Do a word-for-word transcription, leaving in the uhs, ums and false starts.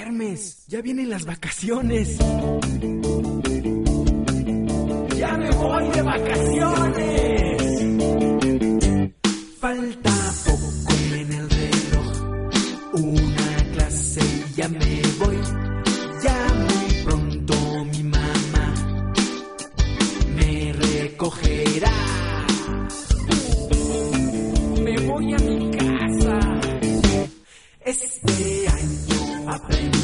duermes? Ya vienen las vacaciones. ¡Ya me voy de vacaciones! Falta poco en el reloj, una clase y ya me voy. Ya muy pronto mi mamá me recogerá. Me voy a mi casa. Este año aprendí